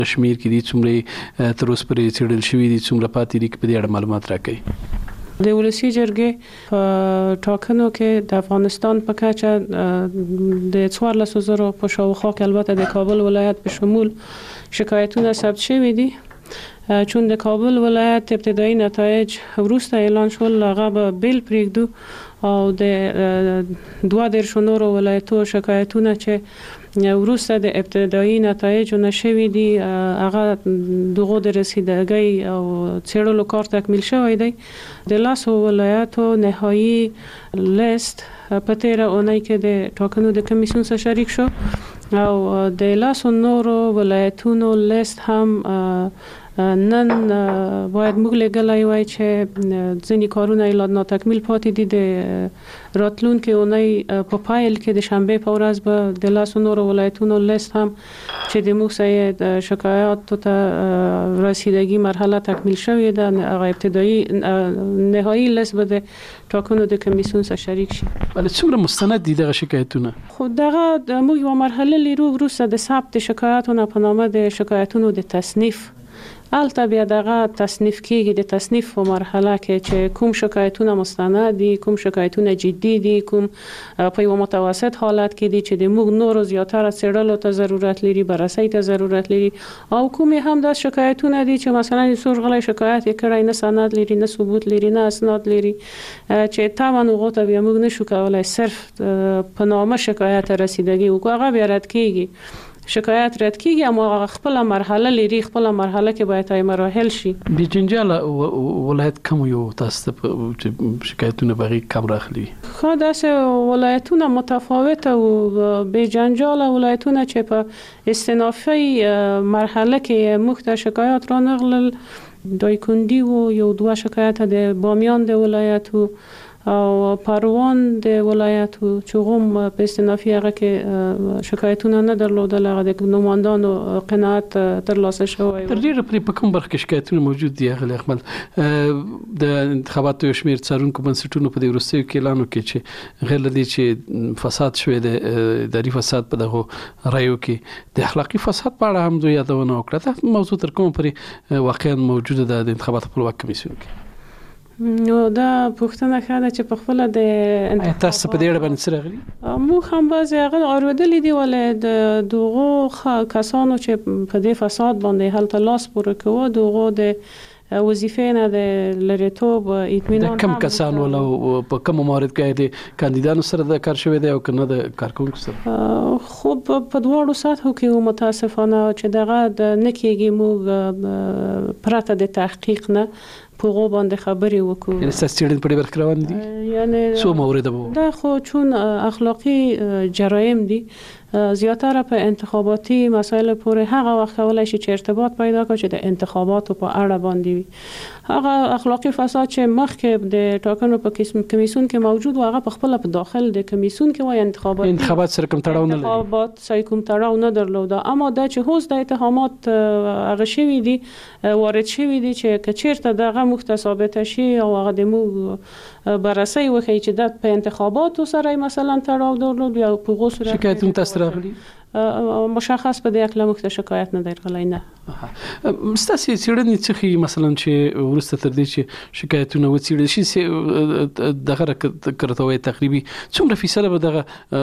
کشمیر کې دي څومره تر اوسه پورې څېړل شوي دي څومره پاتې دي په دې اړه معلومات راکړئ. د ولسی جرګې په ټاکنو کې د افغانستان په کچه د 14,000 په شاوخوا کې البته د کابل ولایت په شمول شکایتونه ثبت شوي دي. چون د کابل ولایت ابتدایي نتایج وروسته اعلان شول هغه به بیل پرېږدو او د 12 نورو ولایتو شکایتونه چې وروسته د ابتدایي نتایج نشوي دي هغه دغه د رسیدګۍ او څېړلو کار تکمیل شوی دی. د 10 ولایتو نهایی لیست په تیره اونۍ کې د ټاکنو د کمیسیون سره شریک شو او د 10 نورو ولایتونو لیست هم نن باید موږ لګلای وای چې ځینې کارونه لا ناتکمیل پاتې دي. د راتلونکي اونۍ په پایل کې د شنبه په ورځ به د 10 نورو ولایتونو لیست هم چې د موږ سره شکایات ته رسیدګي مرحله تکمیل شوې ده هغه ابتدایي نهایی لیست به د ټاکنو د کمیسیون سره شریک شي. بل څومره مستند دي دغه شکایتونه؟ خو دغه موږ یو مرحله لرو وروسته د ثبت شکایتونو په نامه د شکایتونو د تصنیف البته بیا دغه تصنیف کېږي. د تصنیف په مرحله کې چې کوم شکایتونه مستند دي کوم شکایتونه جدي دي کوم په یو متوسط حالت کې دي چې د موږ نورو زیاتره څېړلو ته ضرورت لري بررسۍ ته ضرورت لري او کوم هم د شکایتونه دي چې مثلا څوک غلی شکایت کړی نه سند لري نه ثبوت لري نه اسناد لري چې تمام هغه ته بیا موږ نشو کولای صرف په نامه شکایت رسیدګي وکړو هغه بیا رد کېږي. شکایت رد کیږي اما خپل مرحله لري خپل مرحله کې باید تای مراحل شي. د جنجال ولایت کوم یو تاسو ته شکایتونه بغي کم راخلي؟ خو داسې ولایتونه متفاوته او به جنجال ولایتونه چې په استنافي مرحله کې مخته شکایت را نغلل دایکندی و یو دوه شکایت د بامیان د ولایت او پروان د ولایت چغم په استنافي هغه کې شکایتونه نه درلودل هغه د نمائندانو قناعت ترلاسه شوی. تر ډیره پرې په کوم برخه کې شکایتونه موجود دي هغه احمد د انتخاباتو یو شمېر څارونکو بنسټونو په دې وروستیو کې اعلان وکړ چې غیر لدی چې فساد شوی د اداري فساد په دغه رایو کې د اخلاقی فساد په اړه هم دوی یادونه وکړه. دا موضوع تر کومه پرې واقعا موجوده ده د انتخاباتو خپلواک کمیسیون کې؟ نو دا پوښتنه خاله چې په خپل د تاسو په دې اړه باندې څه راغلي؟ مو هم بعضی هغه اوریدلې دي ولې د دغه کسانو چې په دې فساد باندې هلته لاس پورې کوي دغه د وظیفې نه د لریتوب اطمینان د کم کسان ولا په کوم موارد کې د کاندیدانو سره د کار شوی دی او کنه د کارکونکو سره؟ خو په دواړو سطحو کې متاسفانه چې دغه د نکېږي مو پرته د تحقیق نه په غو باندې خبرې وکړو. یعنی ستاسو په ډېر روان دي یعنی څو مورد وو دا خو چون اخلاقی جرایم دي زیاتره په انتخاباتي مسایل پورې هغه وخت کولای شي چې ارتباط پیدا کړي چې د انتخاباتو په اړه باندې وي. هغه اخلاقی فساد چې مخکې د ټاکنو په کمیسیون کې موجود و هغه په خپل په داخل د کمیسیون کې وای انتخابات سره کوم تړاو نه لري انتخابات سره کوم تړاو نه درلوده اما دا چې هوس د اتهامات هغه شوی دي وارد شوی دي چې کچیرته دغه مختصابت شي او هغه د مو بررسي وکړي چې د په انتخاباتو سره مثلا تړاو درلود یا په غوسه شکایتونه تاسو راغلي مشخص په دې اړه مخته شکایت نه درغلی نه. ستاسو څېړنې څخه مثلا چې ورسته تر دې چې شکایتونه وڅېړل شي دغه کرتوي تقریبي څومره فیصده به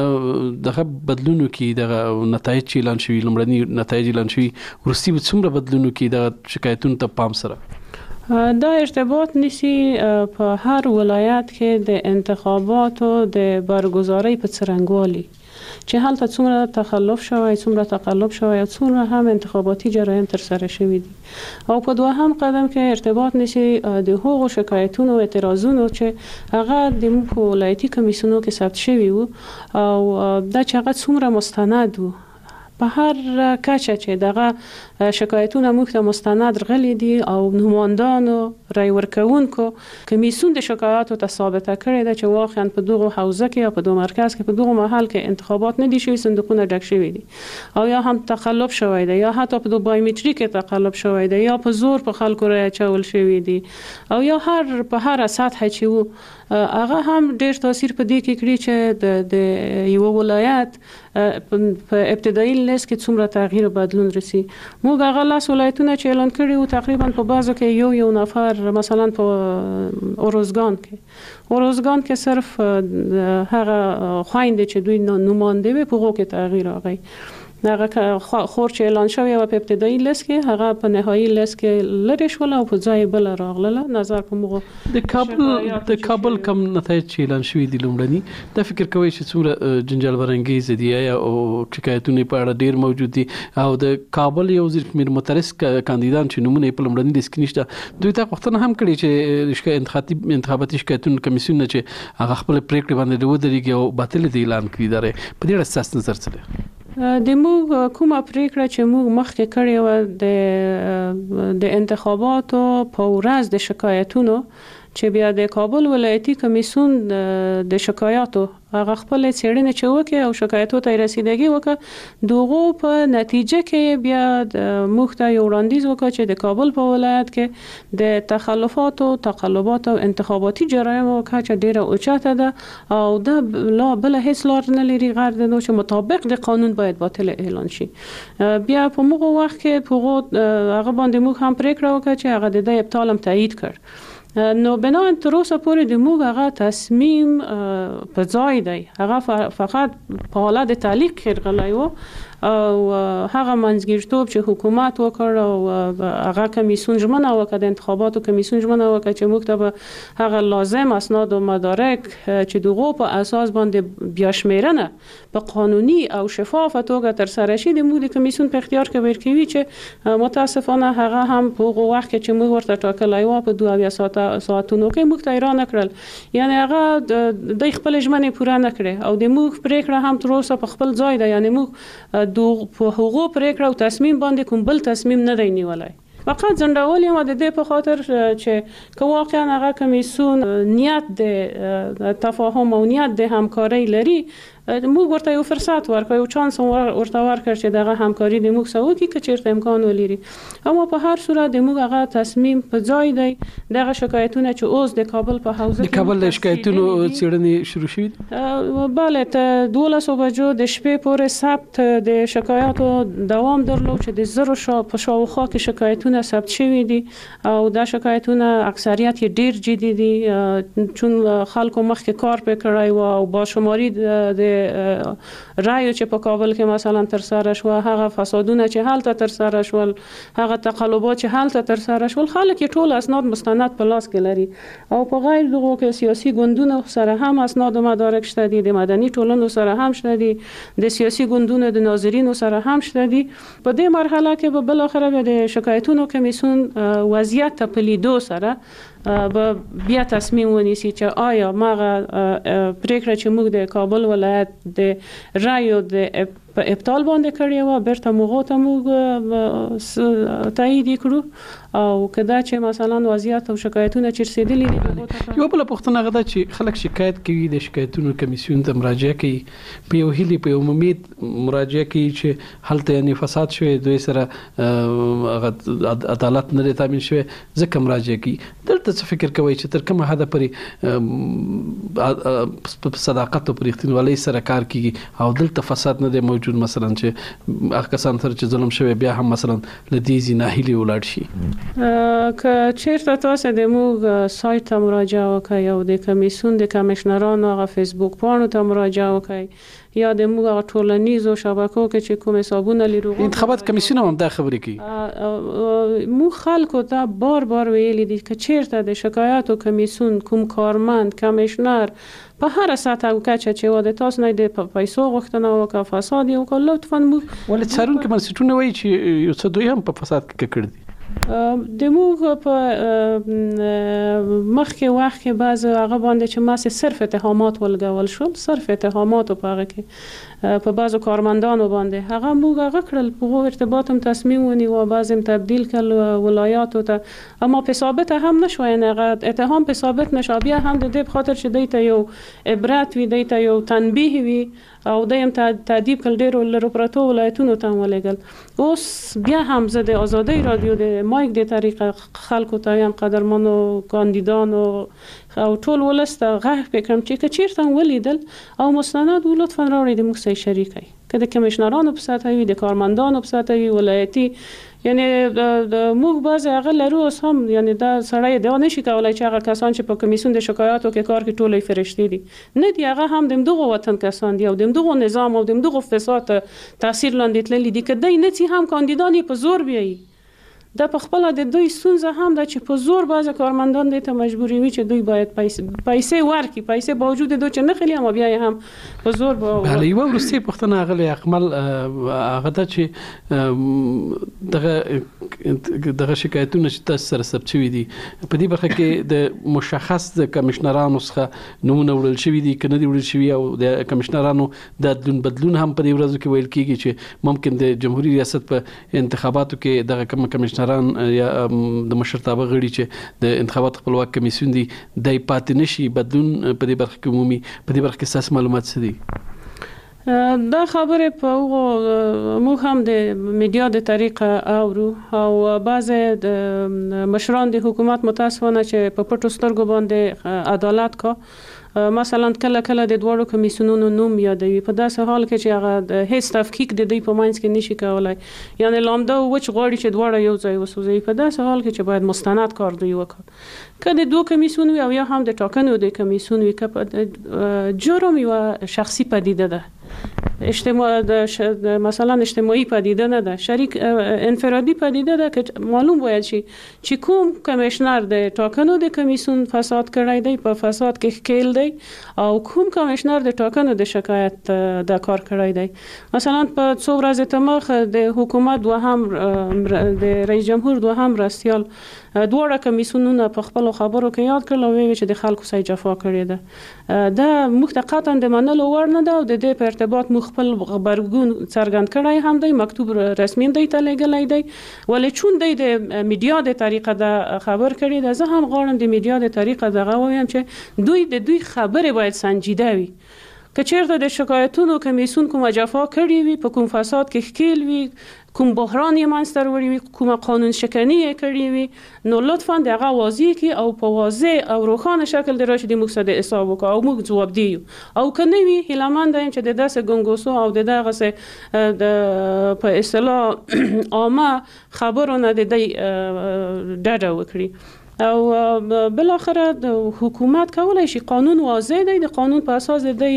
دغه بدلونو کې دغه نتایج اعلان شوي لمړني نتایج اعلان شوي ورستی به څومره بدلونو کې دغه شکایتونو ته پام سره دا ارتباط نیسی په هر ولایت کې د انتخاباتو د برگزاری په څرنګوالي چې هلته څومره تخلف شوی څومره تقلب شوی او څومره هم انتخاباتي جرایم تر سره شوی دي او په دوهم قدم کې ارتباط نیسی د هغو شکایتونو او اعتراضونو چې هغه د ولایتي کمیسیونو کې ثبت شوی وو او دا چې هغه څومره مستند وو په هر کچه چې دغه شکایتونه موږ ته مستند غلي دي او نمائندانو رای ورکوونکو کمیسیون د شکایاتو ته ثابته کړې ده چې واقعا په دغه حوزه کې او په دغه مرکز کې په دغه محل کې انتخابات نه دي شوي صندوقونه ډک شوي دي او یا هم تقلب شوی دی یا حتی په بایومټریک کې تقلب شوی دی یا په زور په خلکو رای چول شوی دي او یا په هر سطح چې هغه هم ډېر تاثیر په دې کې کړی چې د یو ولایت په ابتدایي لیست کې څومره تغییر بدلون رسي. موږ هغه لاس ولایتونه چې اعلان کړي وو تقریبا په بعضو کې یو نفر مثلا په اوروزګان کې صرف هغه خويندې چې دوی نماینده وي په هغو کې تغییر راغی. هغه خور چې اعلان شوی و په ابتدایي لیست کې هغه په نهایي لیست کې لري شول او په ځای بل راغله. نظر کوم د کابل کم نتایج چې اعلان شوی دي لومړني د فکر کوي چې څومره جنجال برانګیز دي او شکایتونه په اړه ډیر موجود دي او د کابل یو ځل میر مترس کاندیدان چې نمونه په لومړني لیست کې نشته دوی ته وختونه هم کړی چې انتخاباتي شکایتونو کمیسیون چې هغه خپل پریکړه باندې ودرېږي او باطل دي اعلان کړی دی. په دې اړه ستاسو نظر څه دی؟ د موږ کومه پریکړه چې موږ مخکې کړې و د انتخاباتو په ورځ د شکایتونو چې بیا د کابل ولایتي کمیسیون د شکایاتو هغه خپل څېړنه چې وکړي او شکایتو ته رسیدګي وکړه دغه په نتیجه کې بیا موږ ته یو وړاندیز وکړ چې د کابل په ولایت کې د تخلفات او تقلبات او انتخاباتي جرایم کچه ډیره اوچته ده او د لا بل هیڅ لار نه لري غیر د نو چې مطابق د قانون باید باطل اعلان شي. بیا په موږ وخت کې هغه باندې موږ هم پریکړه وکړه چې هغه د ابطال هم تایید کړ. نو بناء تر اوسه پورې د موږ هغه تصمیم په ځای دی. هغه فقط په حالت تعلیق کې غلی و او هغه منځګړیتوب چې حکومت وکړ او هغه کمیسیون ژمنه وکړه د انتخاباتو کمیسیون ژمنه وکړه چې موږ ته هغه لازم اسناد او مدارک چې دغه په اساس باندې بیا شمیرنه په قانوني او شفاف توګه تر سره شي د موږ د کمیسیون په اختیار کې ورکوي چې متاسفانه هغه هم په هغه وخت کې چې موږ ورته ټاکلی و په 2 ساعتونو کې موږ ته ایران کړل یعنی هغه د خپل ژمنې پوره نه کړې او د موږ پریکړه هم تر اوسه په خپل ځای ده. یعنی موږ په هغو پریکړه او تصمیم باندې کوم بل تصمیم نه دی نیولای. فقط ځنډول یم د دې په خاطر چې که واقعا هغه کمیسیون نیت د تفاهم او نیت د همکارۍ لري موږ ورته یو فرصت ورکړو یو چانس ورته ورکړ چې دغه همکاري د موږ سره وکړي که چیرته امکان ولري. اما په هر صورت د موږ هغه تصمیم په ځای دی. دغه شکایتونه چې اوس د کابل په حوزه د کابل شکایتونو څېړنې شروع شوې بله ته 12 بجو د شپې پورې ثبت د شکایاتو دوام درلود چې د زرو په شاوخوا کې شکایتونه ثبت شوي دي او دا شکایتونه اکثریت یې ډیر جدي دي چون خلکو مخکې کار پې کړی و او با شماري د رایو چې په کابل کې مثلا تر سره شو هغه فسادونه چې حالت تر سره شول هغه تقلبات چې حالت تر سره شول خلک ټول اسناد مستند په لاس کې لري او په غیر دغه کې سیاسي ګوندونو سره هم اسناد او مدارک شته دي د مدني ټولنو سره هم شته دي د سیاسي ګوندونو د ناظرینو سره هم شته دي. په دې مرحله کې به بل اخر د شکایتونو کمیسیون وضعیت په لیدو سره بیا تصمیم ونیسي چې آیا ماغه پریکړه چې موږ د کابل ولایت د رایو د په ابطال باندې کړی و برته موږ ته موږ تایید کړو او کدا چې مثلا وضعیت او شکایتونه چې رسیدلي دي یو بل پوښتنه غدا چې خلک شکایت کوي د شکایتونو کمیسیون ته مراجعه کوي په یو هلي په امید مراجعه کوي چې هلته یعنی فساد شوی دوی سره عدالت نه تامین شوی ځکه مراجعه کوي. دلته څه فکر کوي چې تر کومه حد پرې صداقت او پرېختینوالۍ سره کار کوي او دلته فساد نه دی موجود مثلا چې هغه کسان سره چې ظلم شوی بیا هم مثلا لدیزي ناهیلي ولاړ شي که چیرته تاسو د موږ سایت ته مراجعه وکړئ او د کمیسیون د کمشنرانو هغه فیسبوک پاڼو ته مراجعه وکړئ یا د موږ ټولنیزو شبکو کې چې کوم حسابونه لري انتخابات کمیسیون هم دا خبرې کوي مو خلکو ته بار ویلي دي چې چیرته د شکایاتو کمیسیون کوم کارمند کمشنر په هر ساعت او کچه چې و د تاسو نه د پیسو غوښتنه وکړه فساد یو کله لطفا مو ولې څارون کې منسټونه وایي چې یو څه دوی هم په فساد کې کړی دي د موږ په مخکې وخت کې بعض هغه باندې چې ماسه صرف اتهامات ولګول شول صرف اتهامات په هغه کې په بعضو کارمندانو باندې هغه موږ هغه کړل په ارتباط هم تصمیم ونیو بعض هم تبدیل کړل ولایاتو ته اما په ثابت هم نشو نه هغه اتهام په ثابت نشو بیا هم د دې په خاطر چې دیته یو عبرت وي دیته یو تنبیه وي او دیم تادیب کل ډیرو لرو پراتو ولایتونو ته ولېږل. اوس بیا هم زه د ازادۍ رادیو د مایک د طریقه خلکو ته یم قدرمنو کاندیدانو او ټول ولس ته غږ وکړم چې که چیرته ولیدل او مستند لطفا راوړئ د موږ سره شریک کړئ، که د کمیشنرانو په سطح وي، د کارمندانو په سطح وي، ولایتي، یعنی د موږ بعضې هغه لرو اوس هم، یعنی دا سړی دا نشي کولی چې هغه کسان چې په کمیسیون د شکایاتو کې کار کوي ټول یې فرشتې دي، نه دي، هغه هم د همدغو وطن کسان دي او د همدغو نظام او د همدغو فساد تاثیر لاندې تللي دي. که دی نڅي هم کاندیدان یې په زور بیایي، دا په خپله د دوی ستونزه هم ده چې په زور بعضې کارمندان دې ته مجبوري وي چې دوی باید پیسې ورکړي، پیسې با وجود دو چې نه خلي اما بیا یې هم په زور بله. یوه وروستۍ پوښتنه اغلی اکمل هغه ده چې دغه شکایتونه چې تاسو سره ثبت شوي دي په دې برخه کې د مشخص د کمیشنرانو څخه نومونه وړل شوي دي که نه دي وړل شوي، او د کمیشنرانو د بدلون هم په دې ورځو کې ویل کېږي چې ممکن د جمهوري ریاست په انتخاباتو کې دغه کمیشنران یا د مشرتابه غړي چې د انتخابات خپلواک کمیسیون دي دای پاتې نشي، بدلون په دې برخه کې عمومي په دې برخه کې اساس معلومات څه دي؟ دا خبره په موږ هم د میډیا د طریقه اورو او بعضې د مشران د حکومت متاسفانه چې په پټو سترګو باندې عدالت کا مثلا کله کله د دوړو کمیسیونونو نوم یادوي په داسې حال کې چې هغه هیڅ تفکیک د دوی په منځ کې نشي کولای، یعنی لامده وچ غواړي چې دوړه یو ځای وسوځي. په داسې حال کې چې باید مستند کار دوی وکړي، که د 2 کمیسیون وي او یا هم د ټاکنو د کمیسیون وي، که جرم یوه شخصي پدیده ده، مثلا اجتماعي پدیده نه ده، شریک انفرادي پدیده ده که معلوم باید شي چې کوم کمیشنر د ټاکنو د کمیسیون فساد کړی دی، په فساد کې ښکیل دی، او کوم کمیشنر د ټاکنو د شکایت د کار کړی دی. مثلا په څو ورځې ته مخ د حکومت د رئیس جمهور دوهم مرستیال دواړه کمیسیونونه په خپلو خبرو کې یاد کړل او ویل چې د خلکو سره جفا کړې ده. دا موږ ته قطعا د منلو وړ نه ده او د دې په ارتباط موږ خپل غبرګون څرګند کړی هم دی، مکتوب رسمي دی ته لیږلی دی، ولې چون دی د میډیا د طریقه د خبر کړی ده. زه هم غواړم د میډیا د طریقه دغه ووایم چې دوی خبرې باید سنجیده وي. که چیرته د شکایتونو کمیسیون کومه جفا کړې وي، په کوم فساد کې ښکیل وي، کوم بحران یې منځته راوړی وي، کومه قانون شکني یې کړې وي، نو لطفا د هغه واضح کړي او په واضح او روښانه شکل د راشي د موږ سره د حساب وکړو او موږ ځوابدي یو. او که نه وي هیلهمنده یم چې د داسې ګنګوسو او د دغسې د په اصطلاح عامه خبرو نه د دوی ډډه وکړي. او بالاخره د حکومت کولای شي قانون واضح دی، د قانون په اساس دی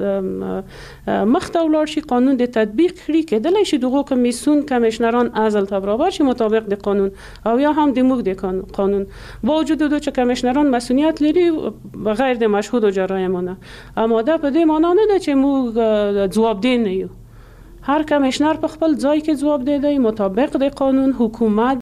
مخته ولاړ شي، قانون د تطبیق کړي، کېدلی شي دغه کمیسیون کمیشنران ازل ته برابر شي مطابق د قانون او یا هم د موږ د قانون با وجود دو چې کمیشنران مسئولیت لري بغیر د مشهود و جرایمونه، اما دا په دې معنا نه ده چې موږ ځوابدeh نه یو. هر کمیشنر په خپل ځای کې ځوابدeh دی مطابق د قانون. حکومت